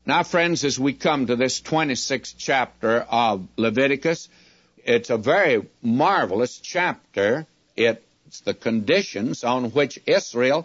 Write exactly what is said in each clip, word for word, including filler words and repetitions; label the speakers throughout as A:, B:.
A: Now, friends, as we come to this twenty-sixth chapter of Leviticus, it's a very marvelous chapter. It's the conditions on which Israel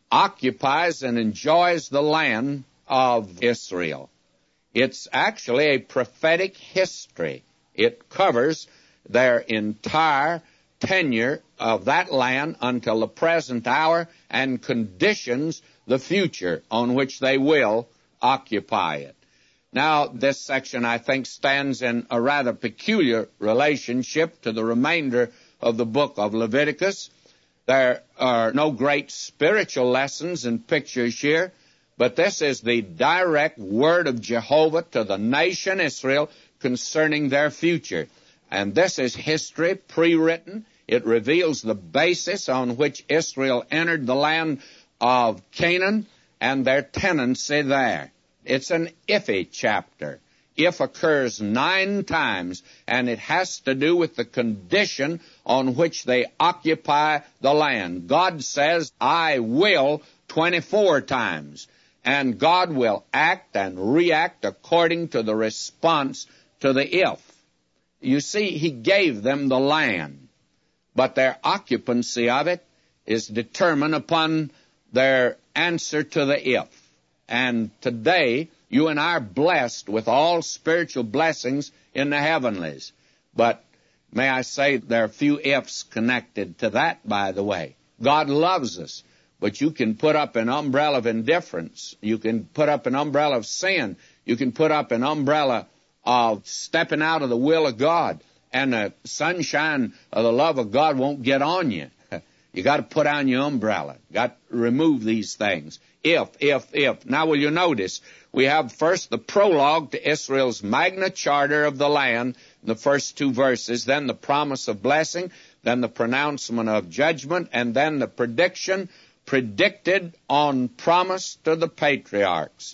A: occupies and enjoys the land of Israel. It's actually a prophetic history. It covers their entire tenure of that land until the present hour and conditions the future on which they will occupy it. Now, this section, I think, stands in a rather peculiar relationship to the remainder of the book of Leviticus. There are no great spiritual lessons and pictures here, but this is the direct word of Jehovah to the nation Israel concerning their future. And this is history pre-written. It reveals the basis on which Israel entered the land of Canaan and their tenancy there. It's an iffy chapter. If occurs nine times, and it has to do with the condition on which they occupy the land. God says, I will, twenty-four times. And God will act and react according to the response to the if. You see, He gave them the land, but their occupancy of it is determined upon their answer to the if. And today, you and I are blessed with all spiritual blessings in the heavenlies. But may I say, there are few ifs connected to that, by the way. God loves us, but you can put up an umbrella of indifference. You can put up an umbrella of sin. You can put up an umbrella of stepping out of the will of God, and the sunshine of the love of God won't get on you. You got to put on your umbrella. Got to remove these things. If, if, if. Now, will you notice, we have first the prologue to Israel's Magna Charta of the land, in the first two verses, then the promise of blessing, then the pronouncement of judgment, and then the prediction predicted on promise to the patriarchs.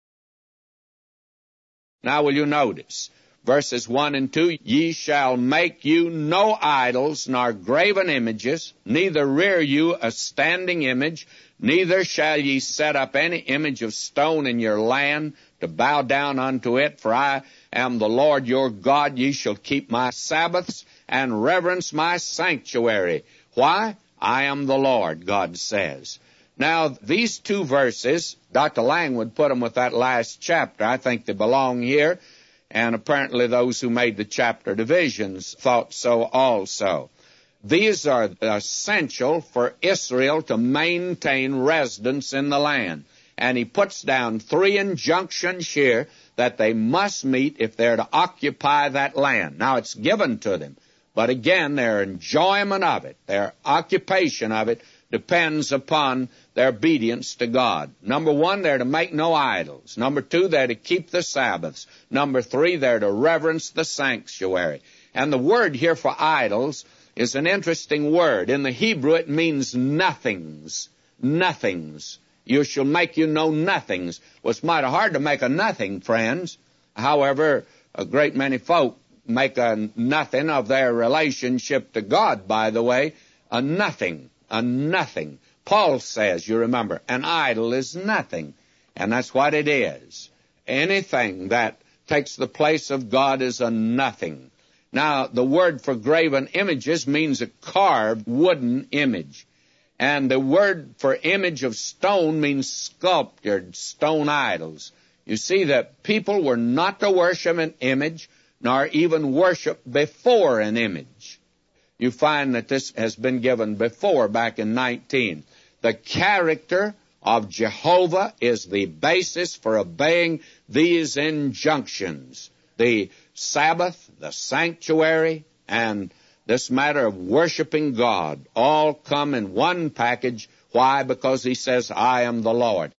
A: Now, will you notice, verses one and two, Ye shall make you no idols, nor graven images, neither rear you a standing image, neither shall ye set up any image of stone in your land to bow down unto it, for I am the Lord your God. Ye shall keep my Sabbaths and reverence my sanctuary. Why? I am the Lord, God says. Now, these two verses, Doctor Lang would put them with that last chapter. I think they belong here, and apparently those who made the chapter divisions thought so also. These are essential for Israel to maintain residence in the land. And he puts down three injunctions here that they must meet if they're to occupy that land. Now, it's given to them, but again, their enjoyment of it, their occupation of it, depends upon their obedience to God. Number one, they're to make no idols. Number two, they're to keep the Sabbaths. Number three, they're to reverence the sanctuary. And the word here for idols is an interesting word. In the Hebrew, it means nothings. Nothings. You shall make you know nothings. Well, it's mighty hard to make a nothing, friends. However, a great many folk make a nothing of their relationship to God, by the way. A nothing. A nothing. Paul says, you remember, an idol is nothing. And that's what it is. Anything that takes the place of God is a nothing. Now, the word for graven images means a carved wooden image. And the word for image of stone means sculptured stone idols. You see that people were not to worship an image, nor even worship before an image. You find that this has been given before, back in nineteen. The character of Jehovah is the basis for obeying these injunctions. The Sabbath, the sanctuary, and this matter of worshiping God all come in one package. Why? Because he says, I am the Lord.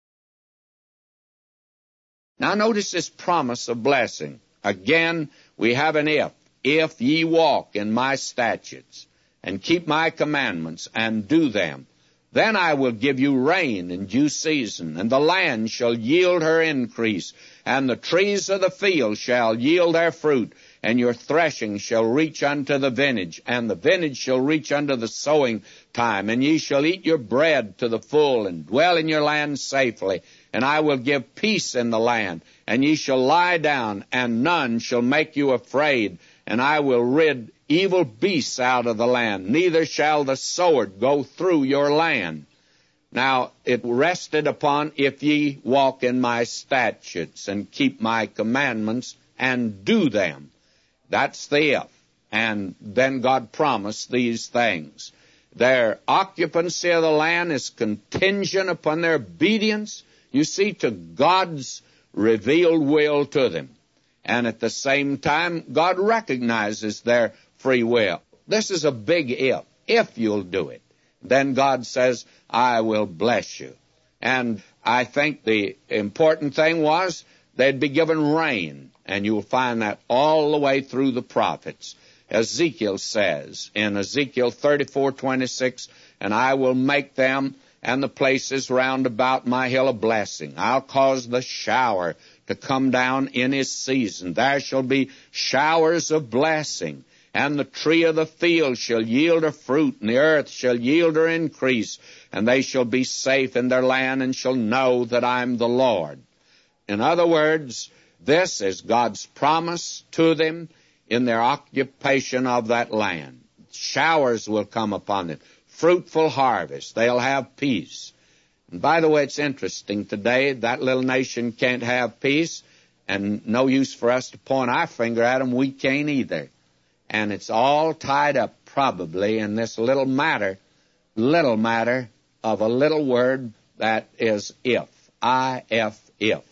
A: Now notice this promise of blessing. Again, we have an if. If ye walk in my statutes and keep my commandments and do them, then I will give you rain in due season, and the land shall yield her increase, and the trees of the field shall yield their fruit, and your threshing shall reach unto the vintage, and the vintage shall reach unto the sowing time, and ye shall eat your bread to the full, and dwell in your land safely, and I will give peace in the land. And ye shall lie down, and none shall make you afraid. And I will rid evil beasts out of the land. Neither shall the sword go through your land. Now, it rested upon, if ye walk in my statutes and keep my commandments and do them. That's the if. And then God promised these things. Their occupancy of the land is contingent upon their obedience, you see, to God's revealed will to them. And at the same time, God recognizes their free will. This is a big if. If you'll do it, then God says, I will bless you. And I think the important thing was they'd be given rain, and you'll find that all the way through the prophets. Ezekiel says in Ezekiel thirty-four twenty-six, and I will make them and the places round about my hill a blessing. I'll cause the shower to come down in his season. There shall be showers of blessing. And the tree of the field shall yield her fruit, and the earth shall yield her increase, and they shall be safe in their land, and shall know that I'm the Lord. In other words, this is God's promise to them in their occupation of that land. Showers will come upon them, fruitful harvest. They'll have peace. And by the way, it's interesting today, that little nation can't have peace, and no use for us to point our finger at them. We can't either. And it's all tied up probably in this little matter, little matter of a little word that is if. I F if.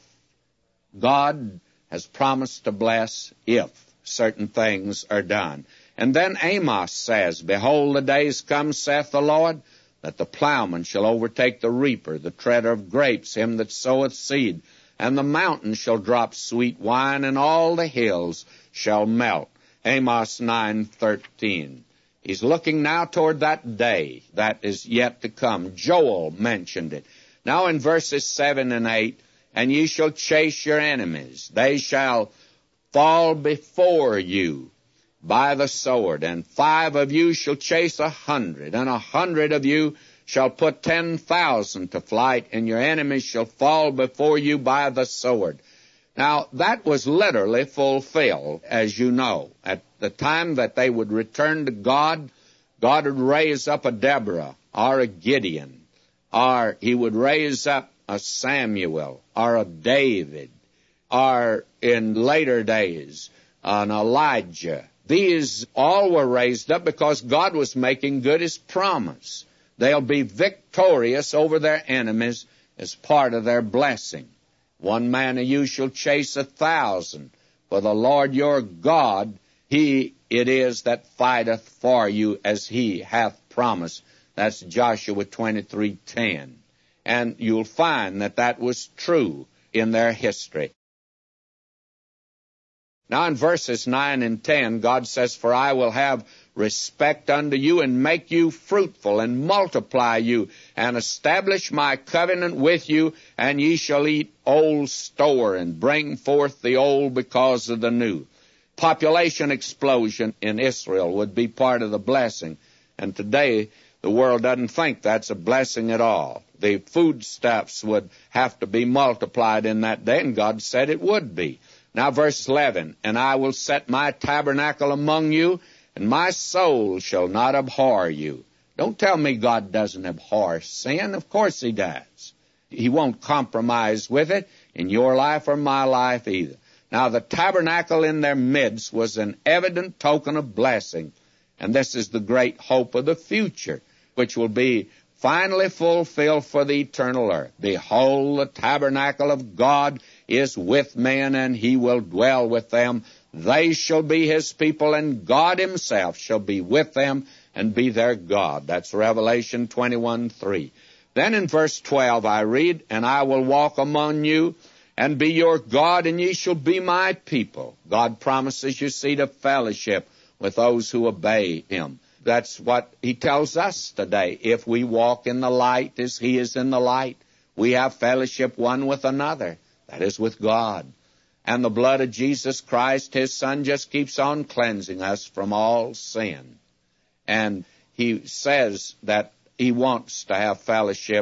A: God has promised to bless if certain things are done. And then Amos says, behold, the days come, saith the Lord, that the plowman shall overtake the reaper, the treader of grapes, him that soweth seed. And the mountains shall drop sweet wine, and all the hills shall melt. Amos nine thirteen. He's looking now toward that day that is yet to come. Joel mentioned it. Now in verses seven and eight, and ye shall chase your enemies. They shall fall before you by the sword, and five of you shall chase a hundred, and a hundred of you shall put ten thousand to flight, and your enemies shall fall before you by the sword. Now, that was literally fulfilled, as you know. At the time that they would return to God, God would raise up a Deborah or a Gideon, or he would raise up a Samuel or a David, or in later days, an Elijah. These all were raised up because God was making good his promise. They'll be victorious over their enemies as part of their blessing. One man of you shall chase a thousand, for the Lord your God, he it is that fighteth for you, as he hath promised. That's Joshua twenty-three ten. And you'll find that that was true in their history. Now in verses nine and ten, God says, for I will have respect unto you, and make you fruitful, and multiply you, and establish my covenant with you, and ye shall eat old store, and bring forth the old because of the new. Population explosion in Israel would be part of the blessing, and today the world doesn't think that's a blessing at all. The foodstuffs would have to be multiplied in that day, and God said it would be. Now verse eleven, and I will set my tabernacle among you, and my soul shall not abhor you. Don't tell me God doesn't abhor sin. Of course he does. He won't compromise with it in your life or my life either. Now the tabernacle in their midst was an evident token of blessing, and this is the great hope of the future, which will be finally fulfilled for the eternal earth. Behold, the tabernacle of God is with men, and he will dwell with them. They shall be his people, and God himself shall be with them and be their God. That's Revelation twenty-one three. Then in verse twelve I read, and I will walk among you and be your God, and ye shall be my people. God promises, you see, to fellowship with those who obey him. That's what he tells us today. If we walk in the light as he is in the light, we have fellowship one with another. That is with God. And the blood of Jesus Christ, his Son, just keeps on cleansing us from all sin. And he says that he wants to have fellowship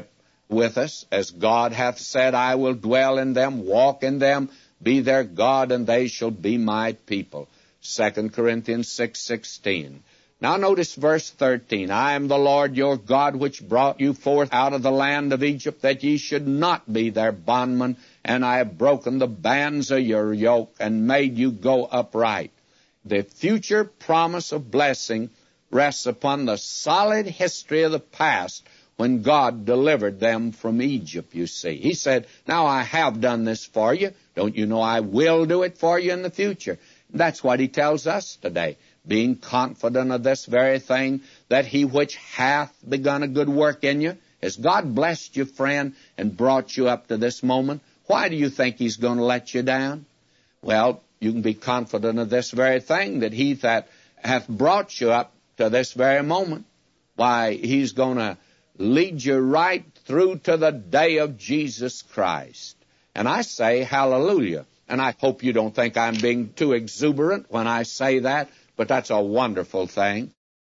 A: with us, as God hath said, I will dwell in them, walk in them, be their God, and they shall be my people. Second Corinthians six sixteen. Now notice verse thirteen. I am the Lord your God, which brought you forth out of the land of Egypt, that ye should not be their bondmen, and I have broken the bands of your yoke, and made you go upright. The future promise of blessing rests upon the solid history of the past, when God delivered them from Egypt, you see. He said, now I have done this for you. Don't you know I will do it for you in the future? That's what he tells us today, being confident of this very thing, that he which hath begun a good work in you. Has God blessed you, friend, and brought you up to this moment? Why do you think he's going to let you down? Well, you can be confident of this very thing, that he that hath brought you up to this very moment, why, he's going to lead you right through to the day of Jesus Christ. And I say hallelujah. And I hope you don't think I'm being too exuberant when I say that, but that's a wonderful thing.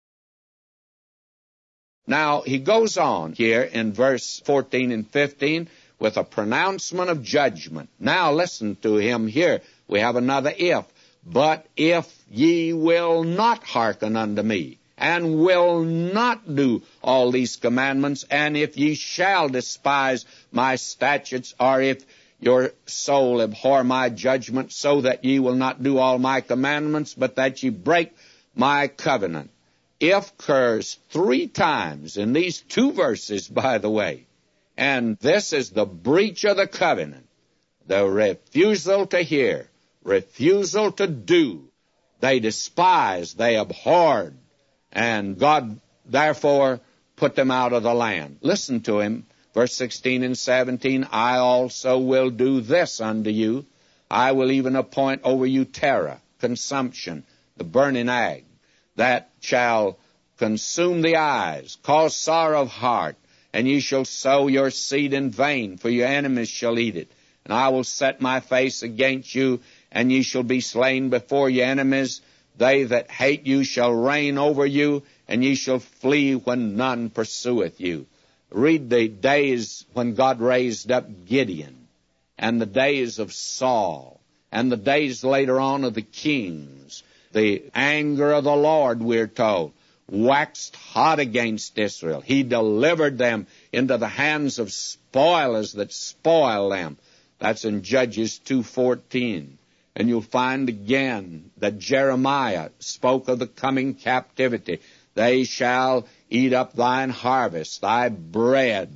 A: Now, he goes on here in verse fourteen and fifteen with a pronouncement of judgment. Now, listen to him here. We have another if. But if ye will not hearken unto me, and will not do all these commandments, and if ye shall despise my statutes, or if your soul abhor my judgment, so that ye will not do all my commandments, but that ye break my covenant. If occurs three times in these two verses, by the way, and this is the breach of the covenant, the refusal to hear, refusal to do. They despised, they abhorred, and God, therefore, put them out of the land. Listen to him, verse sixteen and seventeen. I also will do this unto you. I will even appoint over you terror, consumption, the burning egg, that shall consume the eyes, cause sorrow of heart, and ye shall sow your seed in vain, for your enemies shall eat it. And I will set my face against you, and ye shall be slain before your enemies. They that hate you shall reign over you, and ye shall flee when none pursueth you. Read the days when God raised up Gideon, and the days of Saul, and the days later on of the kings. The anger of the Lord, we're told, waxed hot against Israel. He delivered them into the hands of spoilers that spoil them. That's in Judges two fourteen. And you'll find again that Jeremiah spoke of the coming captivity. They shall eat up thine harvest, thy bread.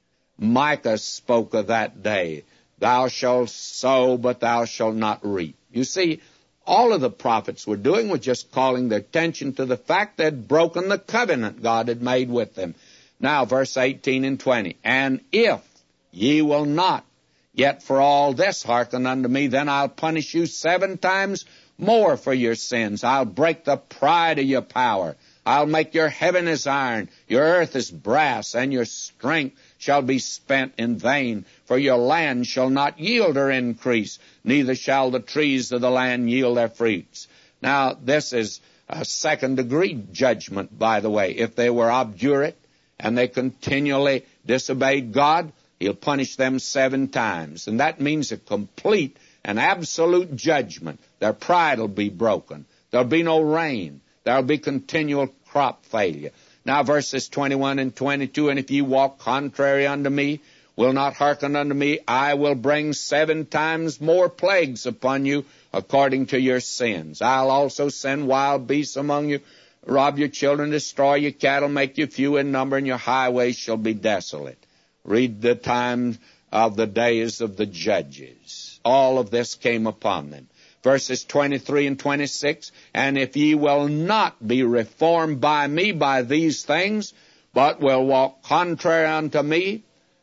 A: Micah spoke of that day. Thou shalt sow, but thou shalt not reap. You see, all of the prophets were doing was just calling their attention to the fact they'd broken the covenant God had made with them. Now, verse eighteen and twenty. And if ye will not, yet for all this hearken unto me, then I'll punish you seven times more for your sins. I'll break the pride of your power. I'll make your heaven as iron, your earth as brass, and your strength shall be spent in vain. For your land shall not yield her increase, neither shall the trees of the land yield their fruits. Now, this is a second-degree judgment, by the way. If they were obdurate and they continually disobeyed God, He'll punish them seven times. And that means a complete and absolute judgment. Their pride will be broken. There'll be no rain. There'll be continual crop failure. Now, verses twenty-one and twenty-two, and if ye walk contrary unto me, will not hearken unto me, I will bring seven times more plagues upon you according to your sins. I'll also send wild beasts among you, rob your children, destroy your cattle, make you few in number, and your highways shall be desolate. Read the time of the days of the judges. All of this came upon them. Verses twenty-three and twenty-six, and if ye will not be reformed by me by these things, but will walk contrary unto me,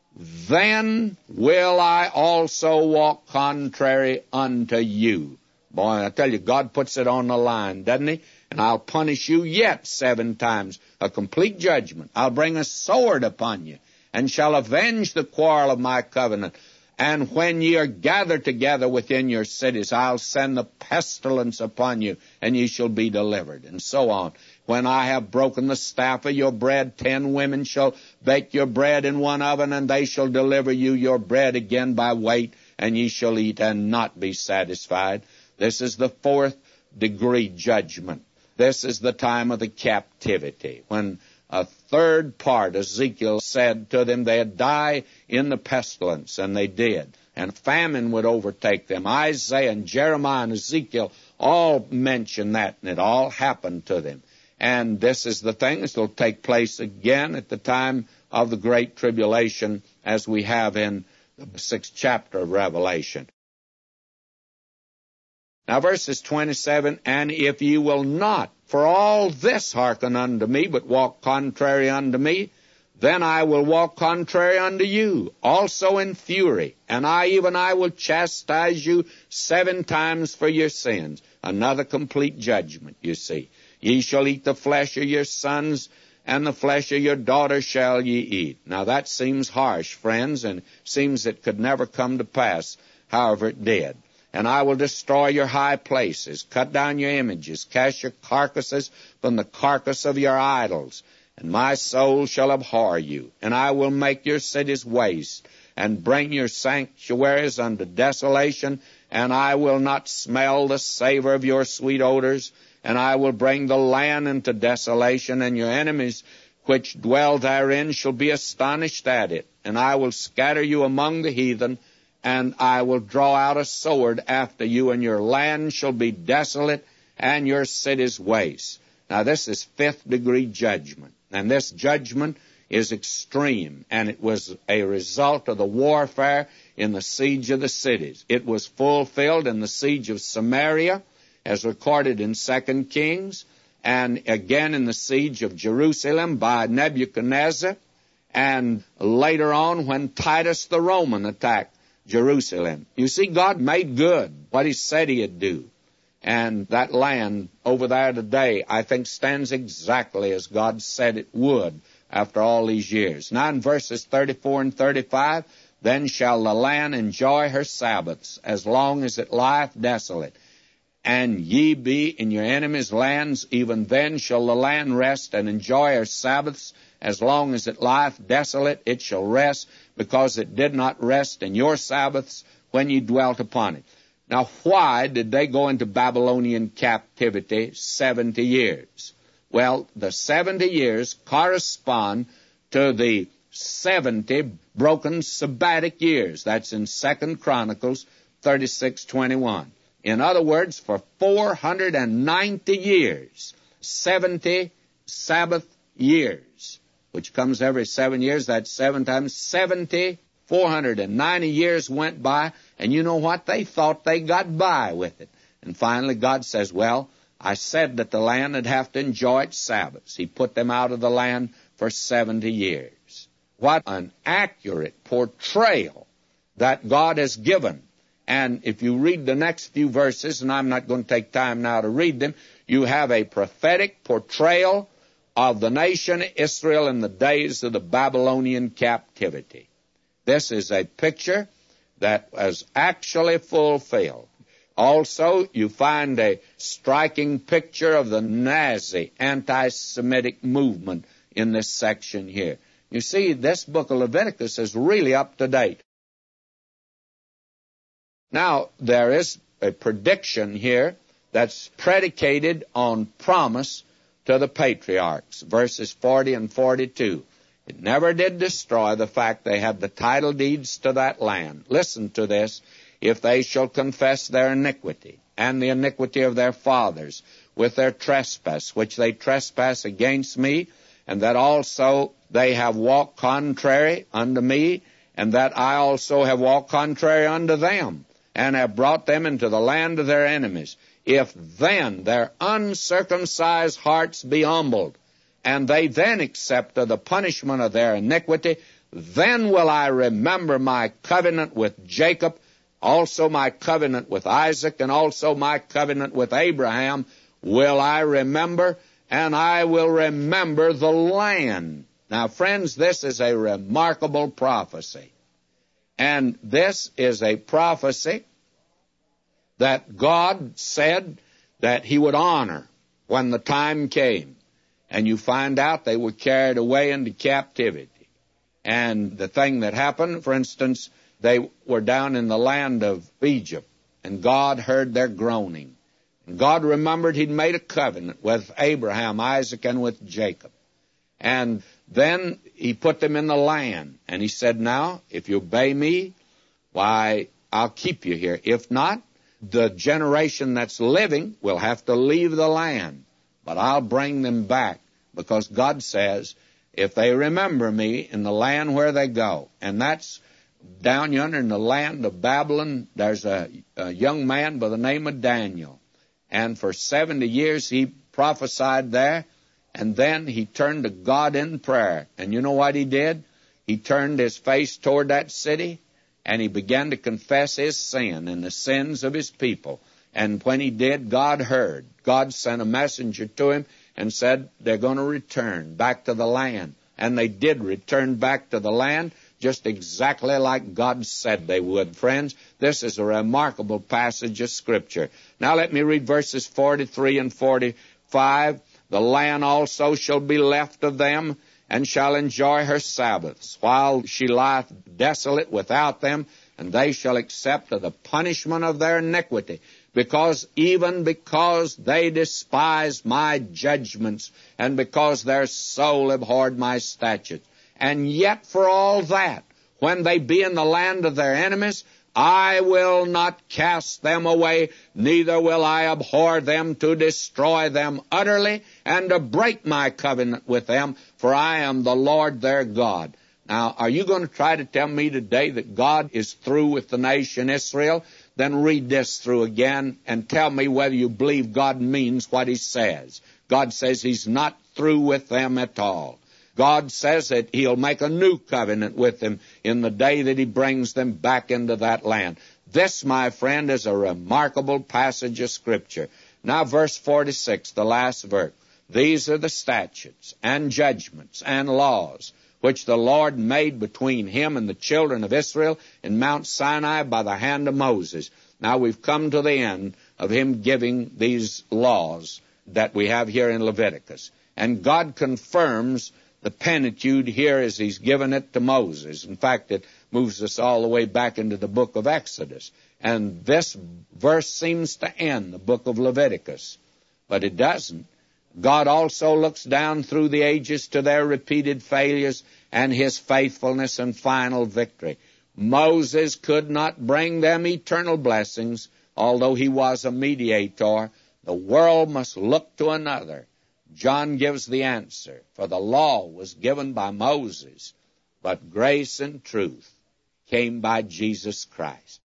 A: then will I also walk contrary unto you. Boy, I tell you, God puts it on the line, doesn't He? And I'll punish you yet seven times, a complete judgment. I'll bring a sword upon you, and shall avenge the quarrel of my covenant. And when ye are gathered together within your cities, I'll send the pestilence upon you, and ye shall be delivered, and so on. When I have broken the staff of your bread, ten women shall bake your bread in one oven, and they shall deliver you your bread again by weight, and ye shall eat and not be satisfied. This is the fourth degree judgment. This is the time of the captivity, when a third part, Ezekiel said to them, they'd die in the pestilence, and they did. And famine would overtake them. Isaiah and Jeremiah and Ezekiel all mention that, and it all happened to them. And this is the thing that will take place again at the time of the Great Tribulation, as we have in the sixth chapter of Revelation. Now, verses twenty-seven, and if ye will not for all this hearken unto me, but walk contrary unto me, then I will walk contrary unto you, also in fury, and I, even I, will chastise you seven times for your sins. Another complete judgment, you see. Ye shall eat the flesh of your sons, and the flesh of your daughters shall ye eat. Now that seems harsh, friends, and seems it could never come to pass. However, it did. And I will destroy your high places, cut down your images, cast your carcasses from the carcass of your idols. And my soul shall abhor you, and I will make your cities waste, and bring your sanctuaries unto desolation, and I will not smell the savor of your sweet odors, and I will bring the land into desolation, and your enemies which dwell therein shall be astonished at it. And I will scatter you among the heathen, and I will draw out a sword after you, and your land shall be desolate, and your cities waste. Now this is fifth degree judgment. And this judgment is extreme, and it was a result of the warfare in the siege of the cities. It was fulfilled in the siege of Samaria, as recorded in Second Kings, and again in the siege of Jerusalem by Nebuchadnezzar, and later on when Titus the Roman attacked Jerusalem. You see, God made good what he said he'd do. And that land over there today, I think, stands exactly as God said it would after all these years. Now in verses thirty-four and thirty-five, then shall the land enjoy her Sabbaths, as long as it lieth desolate. And ye be in your enemies' lands, even then shall the land rest and enjoy her Sabbaths, as long as it lieth desolate, it shall rest, because it did not rest in your Sabbaths when ye dwelt upon it. Now, why did they go into Babylonian captivity seventy years? Well, the seventy years correspond to the seventy broken sabbatic years. That's in Second Chronicles thirty-six twenty-one. In other words, for four hundred ninety years, seventy Sabbath years, which comes every seven years, that's seven times seventy. four hundred ninety years went by, and you know what? They thought they got by with it. And finally God says, well, I said that the land would have to enjoy its Sabbaths. He put them out of the land for seventy years. What an accurate portrayal that God has given. And if you read the next few verses, and I'm not going to take time now to read them, you have a prophetic portrayal of the nation Israel in the days of the Babylonian captivity. This is a picture that was actually fulfilled. Also, you find a striking picture of the Nazi anti-Semitic movement in this section here. You see, this book of Leviticus is really up to date. Now, there is a prediction here that's predicated on promise to the patriarchs, verses forty and forty-two. It never did destroy the fact they had the title deeds to that land. Listen to this. If they shall confess their iniquity and the iniquity of their fathers with their trespass, which they trespass against me, and that also they have walked contrary unto me, and that I also have walked contrary unto them, and have brought them into the land of their enemies, if then their uncircumcised hearts be humbled, and they then accept of the punishment of their iniquity, then will I remember my covenant with Jacob, also my covenant with Isaac, and also my covenant with Abraham will I remember, and I will remember the land. Now, friends, this is a remarkable prophecy. And this is a prophecy that God said that he would honor when the time came. and you find out they were carried away into captivity. And the thing that happened, for instance, they were down in the land of Egypt, and God heard their groaning. And God remembered He'd made a covenant with Abraham, Isaac, and with Jacob. And then He put them in the land, and He said, now, if you obey me, why, I'll keep you here. If not, the generation that's living will have to leave the land. But I'll bring them back, because God says, if they remember me in the land where they go. And that's down yonder in the land of Babylon. There's a, a young man by the name of Daniel. And for seventy years he prophesied there. And then he turned to God in prayer. And you know what he did? He turned his face toward that city, and he began to confess his sin and the sins of his people. And when he did, God heard. God sent a messenger to him and said, they're going to return back to the land. And they did return back to the land, just exactly like God said they would. Friends, this is a remarkable passage of Scripture. Now let me read verses forty-three and forty-five. The land also shall be left of them, and shall enjoy her Sabbaths, while she lieth desolate without them, and they shall accept of the punishment of their iniquity. Because, even because they despise my judgments, and because their soul abhorred my statutes. And yet for all that, when they be in the land of their enemies, I will not cast them away, neither will I abhor them to destroy them utterly, and to break my covenant with them, for I am the Lord their God. Now, are you going to try to tell me today that God is through with the nation Israel? Then read this through again and tell me whether you believe God means what He says. God says He's not through with them at all. God says that He'll make a new covenant with them in the day that He brings them back into that land. This, my friend, is a remarkable passage of Scripture. Now, verse forty-six, the last verse. These are the statutes and judgments and laws which the Lord made between Him and the children of Israel in Mount Sinai by the hand of Moses. Now we've come to the end of Him giving these laws that we have here in Leviticus. And God confirms the Pentateuch here as He's given it to Moses. In fact, it moves us all the way back into the book of Exodus. And this verse seems to end the book of Leviticus. But it doesn't. God also looks down through the ages to their repeated failures and His faithfulness and final victory. Moses could not bring them eternal blessings, although he was a mediator. The world must look to another. John gives the answer, for the law was given by Moses, but grace and truth came by Jesus Christ.